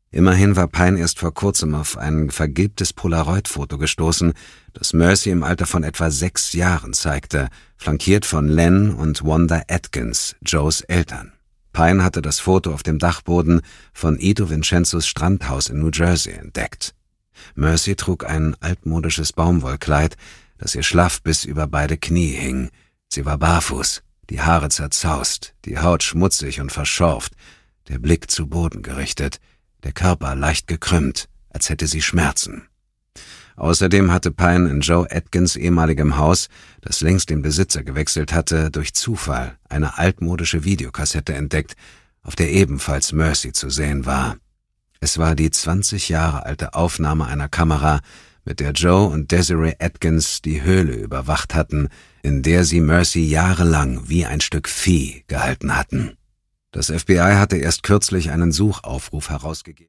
Immerhin war Pine erst vor kurzem auf ein vergilbtes Polaroid-Foto gestoßen, das Mercy im Alter von etwa 6 Jahren zeigte, flankiert von Len und Wanda Atkins, Joes Eltern. Pine hatte das Foto auf dem Dachboden von Ito Vincenzos Strandhaus in New Jersey entdeckt. Mercy trug ein altmodisches Baumwollkleid, das ihr schlaff bis über beide Knie hing. Sie war barfuß, die Haare zerzaust, die Haut schmutzig und verschorft, der Blick zu Boden gerichtet, der Körper leicht gekrümmt, als hätte sie Schmerzen. Außerdem hatte Pine in Joe Atkins ehemaligem Haus, das längst den Besitzer gewechselt hatte, durch Zufall eine altmodische Videokassette entdeckt, auf der ebenfalls Mercy zu sehen war. Es war die 20 Jahre alte Aufnahme einer Kamera, mit der Joe und Desiree Atkins die Höhle überwacht hatten, in der sie Mercy jahrelang wie ein Stück Vieh gehalten hatten. Das FBI hatte erst kürzlich einen Suchaufruf herausgegeben.